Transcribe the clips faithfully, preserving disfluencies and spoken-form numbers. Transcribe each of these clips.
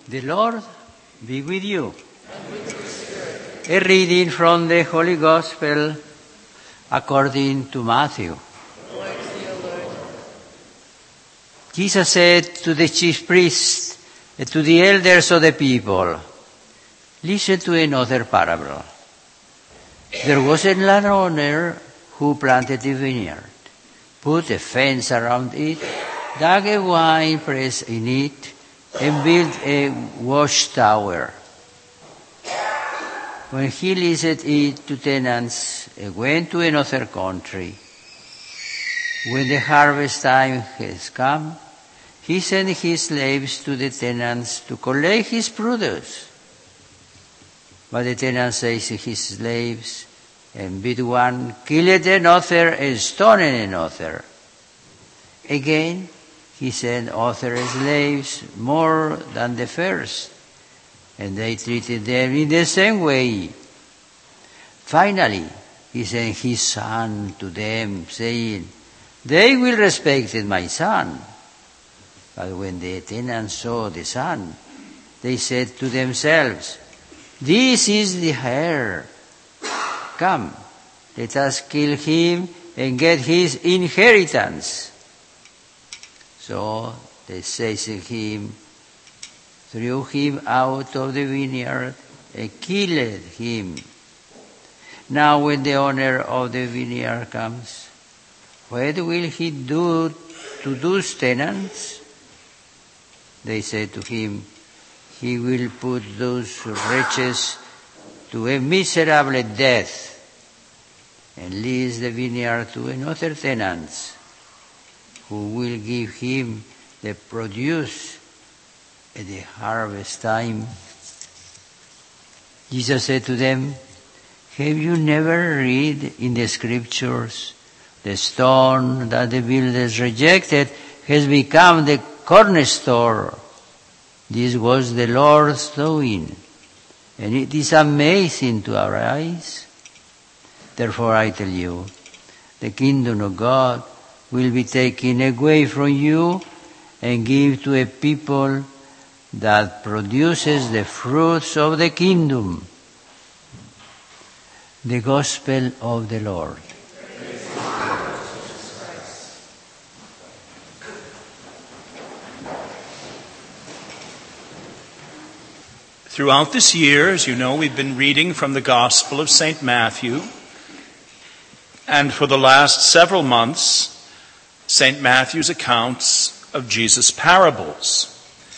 The Lord be with you. A reading from the Holy Gospel according to Matthew. Glory to you, Lord. Jesus said to the chief priests and to the elders of the people, "Listen to another parable. There was a landowner who planted a vineyard, put a fence around it, dug a wine press in it, and built a watchtower. When he leased it to tenants and went to another country, when the harvest time has come, he sent his slaves to the tenants to collect his produce. But the tenant says to his slaves, and beat one, killed another, and stoned another. Again, he sent other slaves more than the first, and they treated them in the same way. Finally, he sent his son to them, saying, they will respect my son. But when the tenants saw the son, they said to themselves, this is the heir. Come, let us kill him and get his inheritance. So they seized him, threw him out of the vineyard, and killed him. Now when the owner of the vineyard comes, what will he do to those tenants? They said to him, he will put those wretches to a miserable death and lease the vineyard to another tenant, who will give him the produce at the harvest time. Jesus said to them, have you never read in the scriptures, the stone that the builders rejected has become the cornerstone? This was the Lord's doing, and it is amazing to our eyes. Therefore I tell you, the kingdom of God will be taken away from you and given to a people that produces the fruits of the kingdom. The Gospel of the Lord. Throughout this year, as you know, we've been reading from the Gospel of Saint Matthew. And for the last several months, Saint Matthew's accounts of Jesus' parables.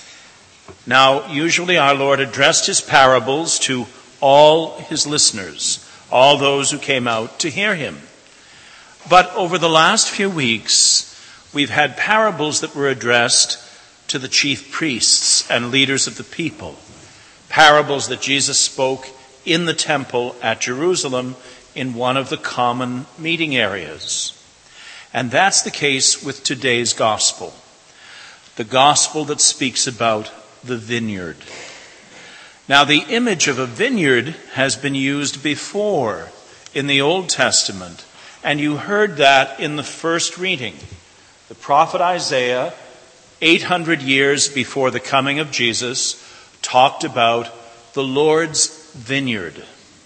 Now, usually our Lord addressed his parables to all his listeners, all those who came out to hear him. But over the last few weeks, we've had parables that were addressed to the chief priests and leaders of the people. Parables that Jesus spoke in the temple at Jerusalem in one of the common meeting areas. And that's the case with today's gospel. The gospel that speaks about the vineyard. Now, the image of a vineyard has been used before in the Old Testament, and you heard that in the first reading. The prophet Isaiah, eight hundred years before the coming of Jesus, talked about the Lord's vineyard.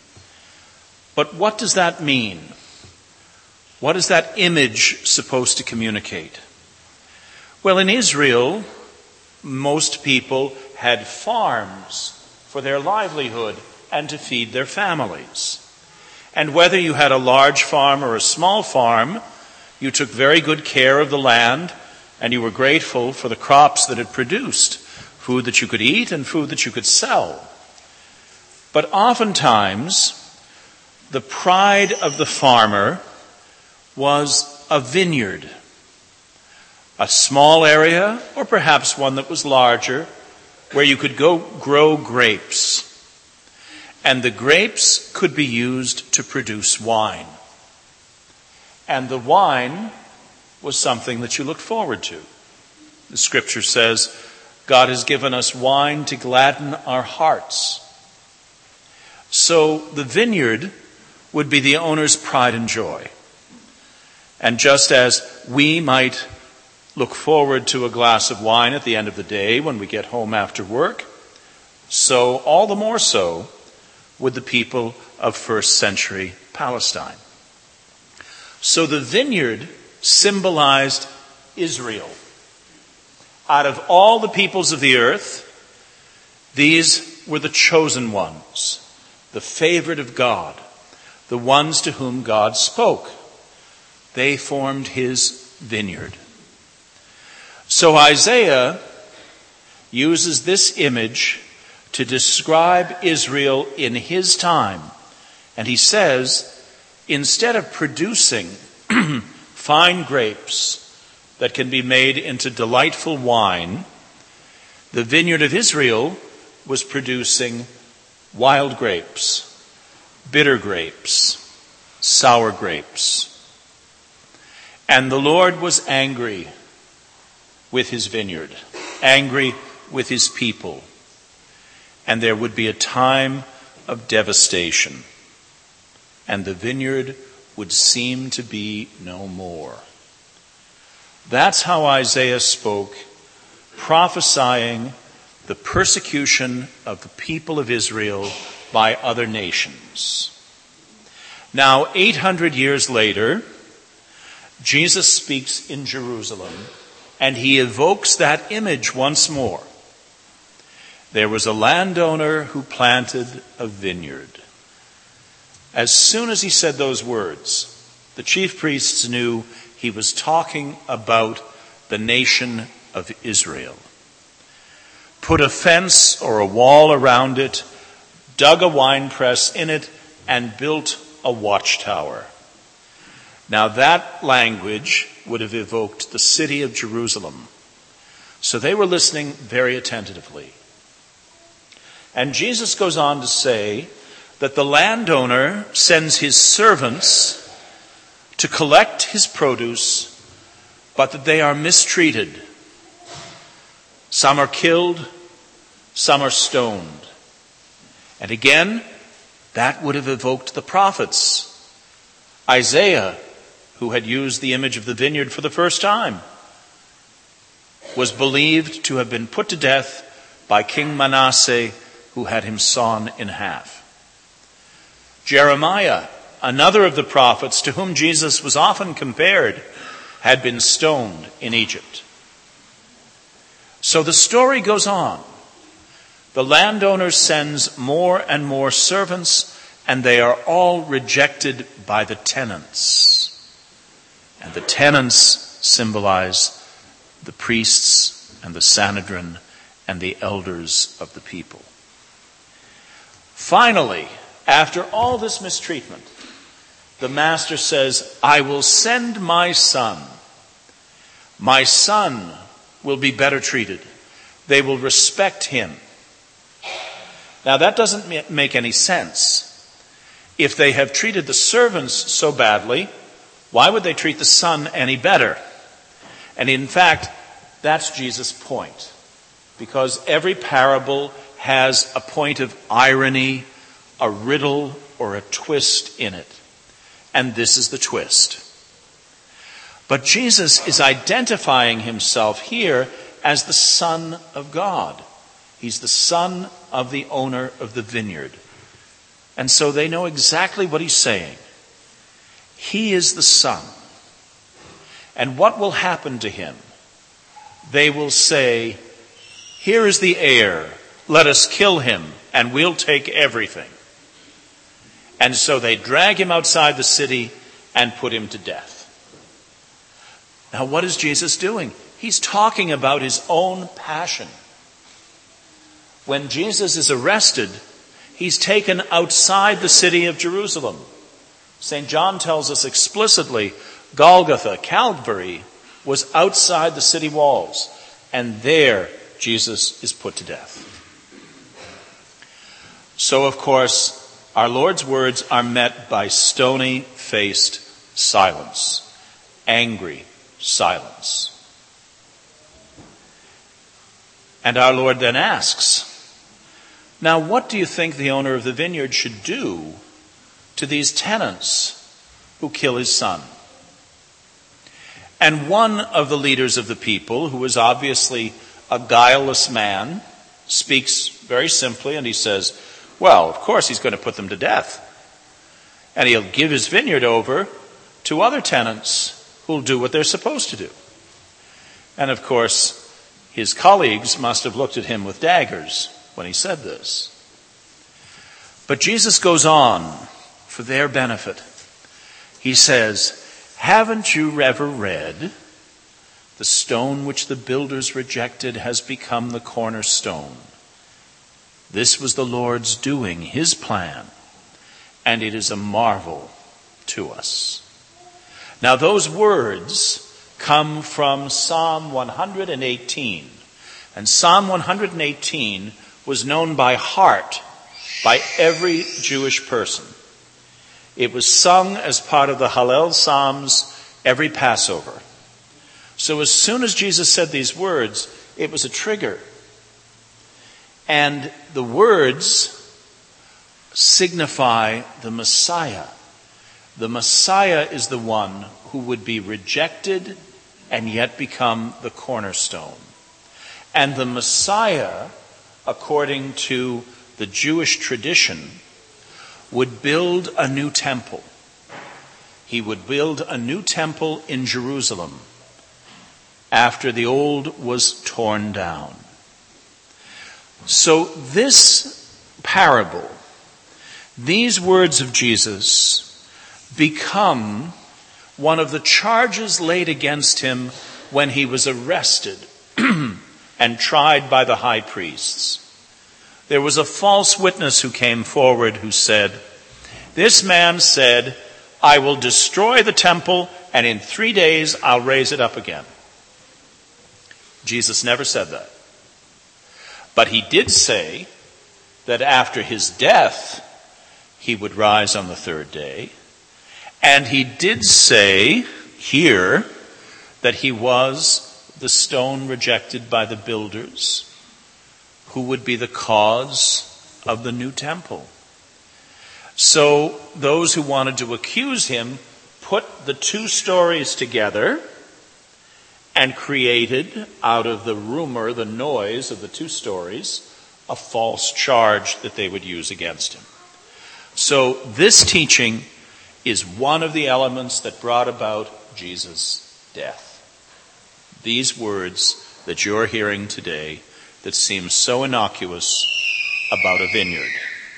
But what does that mean? What is that image supposed to communicate? Well, in Israel, most people had farms for their livelihood and to feed their families. And whether you had a large farm or a small farm, you took very good care of the land, and you were grateful for the crops that it produced, food that you could eat and food that you could sell. But oftentimes, the pride of the farmer was a vineyard, a small area, or perhaps one that was larger, where you could go grow grapes. And the grapes could be used to produce wine. And the wine was something that you looked forward to. The scripture says, God has given us wine to gladden our hearts. So the vineyard would be the owner's pride and joy. And just as we might look forward to a glass of wine at the end of the day when we get home after work, So, all the more so with the people of first century Palestine. So the vineyard symbolized Israel. Out of all the peoples of the earth, these were the chosen ones, the favorite of God, the ones to whom God spoke. They formed his vineyard. So Isaiah uses this image to describe Israel in his time. And he says, instead of producing fine grapes that can be made into delightful wine, the vineyard of Israel was producing wild grapes, bitter grapes, sour grapes. And the Lord was angry with his vineyard, angry with his people. And there would be a time of devastation. And the vineyard would seem to be no more. That's how Isaiah spoke, prophesying the persecution of the people of Israel by other nations. Now, eight hundred years later, Jesus speaks in Jerusalem, and he evokes that image once more. There was a landowner who planted a vineyard. As soon as he said those words, the chief priests knew he was talking about the nation of Israel. Put a fence or a wall around it, dug a winepress in it, and built a watchtower. Now that language would have evoked the city of Jerusalem. So they were listening very attentively. And Jesus goes on to say that the landowner sends his servants to collect his produce, but that they are mistreated. Some are killed, some are stoned. And again, that would have evoked the prophets. Isaiah, who had used the image of the vineyard for the first time, was believed to have been put to death by King Manasseh, who had him sawn in half. Jeremiah, another of the prophets to whom Jesus was often compared, had been stoned in Egypt. So the story goes on. The landowner sends more and more servants, and they are all rejected by the tenants. And the tenants symbolize the priests and the Sanhedrin and the elders of the people. Finally, after all this mistreatment, the master says, I will send my son. My son will be better treated. They will respect him. Now that doesn't make any sense. If they have treated the servants so badly, why would they treat the son any better? And in fact, that's Jesus' point. Because every parable has a point of irony, a riddle, or a twist in it. And this is the twist. But Jesus is identifying himself here as the Son of God. He's the son of the owner of the vineyard. And so they know exactly what he's saying. He is the son. And what will happen to him? They will say, here is the heir. Let us kill him and we'll take everything. And so they drag him outside the city and put him to death. Now what is Jesus doing? He's talking about his own passion. When Jesus is arrested, he's taken outside the city of Jerusalem. Saint John tells us explicitly, Golgotha, Calvary, was outside the city walls. And there Jesus is put to death. So, of course, our Lord's words are met by stony-faced silence. Angry silence. And our Lord then asks, now what do you think the owner of the vineyard should do to these tenants who kill his son? And one of the leaders of the people, who was obviously a guileless man, speaks very simply, and he says, well, of course he's going to put them to death. And he'll give his vineyard over to other tenants who'll do what they're supposed to do. And of course, his colleagues must have looked at him with daggers when he said this. But Jesus goes on for their benefit. He says, haven't you ever read, the stone which the builders rejected has become the cornerstone? This was the Lord's doing, his plan, and it is a marvel to us. Now those words come from Psalm one hundred eighteen. And Psalm one hundred eighteen was known by heart by every Jewish person. It was sung as part of the Hallel Psalms every Passover. So as soon as Jesus said these words, it was a trigger. And the words signify the Messiah. The Messiah is the one who would be rejected and yet become the cornerstone. And the Messiah, according to the Jewish tradition, would build a new temple. He would build a new temple in Jerusalem after the old was torn down. So this parable, these words of Jesus, become one of the charges laid against him when he was arrested and tried by the high priests. There was a false witness who came forward who said, this man said, I will destroy the temple and in three days I'll raise it up again. Jesus never said that. But he did say that after his death, he would rise on the third day. And he did say here that he was the stone rejected by the builders who would be the cause of the new temple. So those who wanted to accuse him put the two stories together and created, out of the rumor, the noise of the two stories, a false charge that they would use against him. So this teaching is one of the elements that brought about Jesus' death. These words that you're hearing today that seem so innocuous about a vineyard.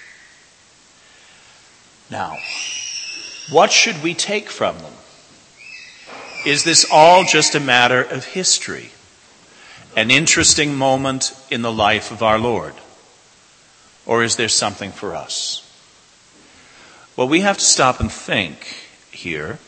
Now, what should we take from them? Is this all just a matter of history? An interesting moment in the life of our Lord? Or is there something for us? Well, we have to stop and think here.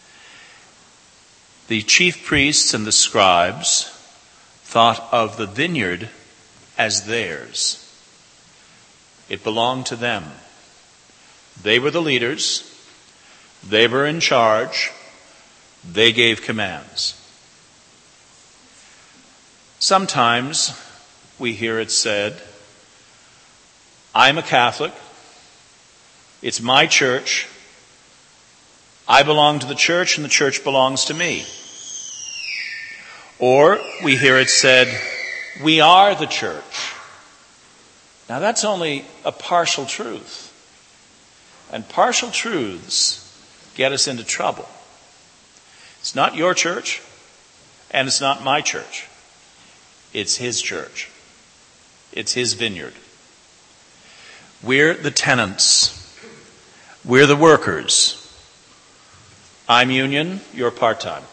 The chief priests and the scribes thought of the vineyard as theirs. It belonged to them. They were the leaders. They were in charge. They gave commands. Sometimes we hear it said, I'm a Catholic. It's my church. I belong to the church and the church belongs to me. Or we hear it said, we are the church. Now that's only a partial truth. And partial truths get us into trouble. It's not your church, and it's not my church. It's his church. It's his vineyard. We're the tenants. We're the workers. I'm union, you're part-time.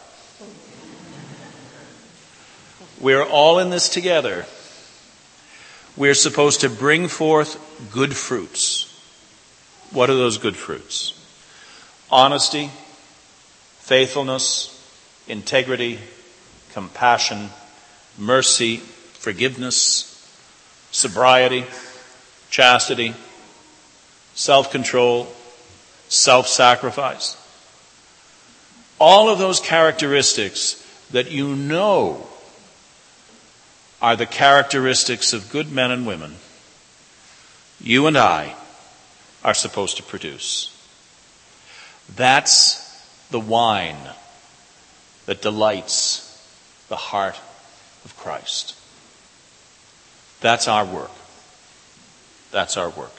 We're all in this together. We're supposed to bring forth good fruits. What are those good fruits? Honesty, faithfulness, integrity, compassion, mercy, forgiveness, sobriety, chastity, self-control, self-sacrifice. All of those characteristics that you know are the characteristics of good men and women, you and I are supposed to produce. That's the wine that delights the heart of Christ. That's our work. That's our work.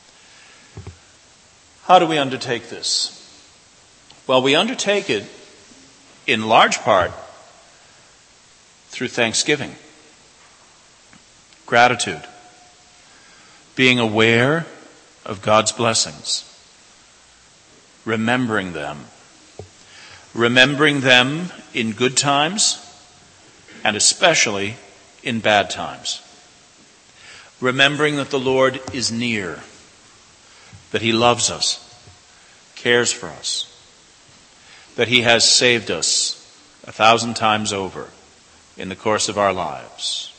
How do we undertake this? Well, we undertake it in large part through thanksgiving, gratitude, being aware of God's blessings, remembering them, remembering them in good times and especially in bad times. Remembering that the Lord is near, that He loves us, cares for us, that He has saved us a thousand times over in the course of our lives.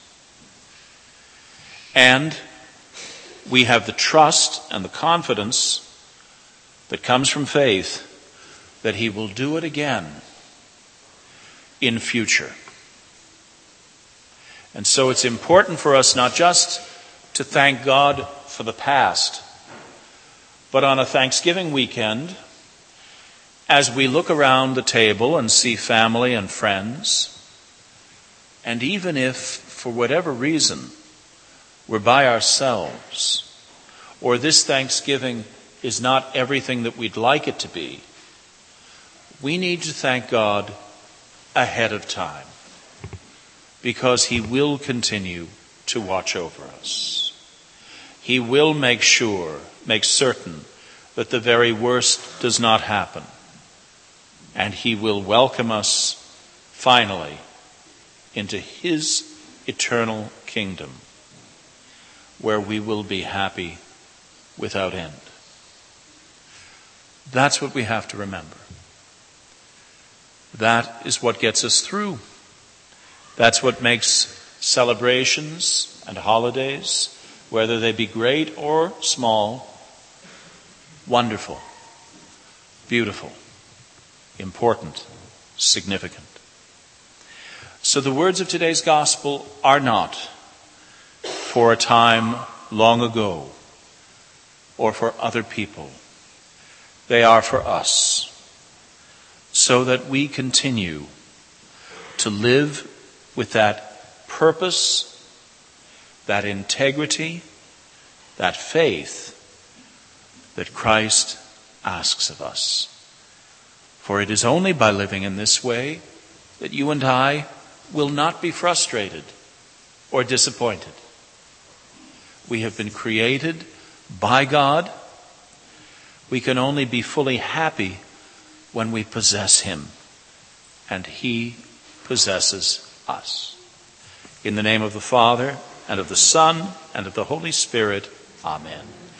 And we have the trust and the confidence that comes from faith that He will do it again in future. And so it's important for us not just to thank God for the past, but on a Thanksgiving weekend, as we look around the table and see family and friends, and even if, for whatever reason, we're by ourselves, or this Thanksgiving is not everything that we'd like it to be, we need to thank God ahead of time, because He will continue to watch over us. He will make sure, make certain that the very worst does not happen. And He will welcome us finally into His eternal kingdom, where we will be happy without end. That's what we have to remember. That is what gets us through. That's what makes celebrations and holidays, whether they be great or small, wonderful, beautiful, important, significant. So the words of today's gospel are not for a time long ago or for other people. They are for us, so that we continue to live with that purpose, that integrity, that faith that Christ asks of us. For it is only by living in this way that you and I will not be frustrated or disappointed. We have been created by God. We can only be fully happy when we possess Him, and He possesses us. In the name of the Father, and of the Son, and of the Holy Spirit, amen.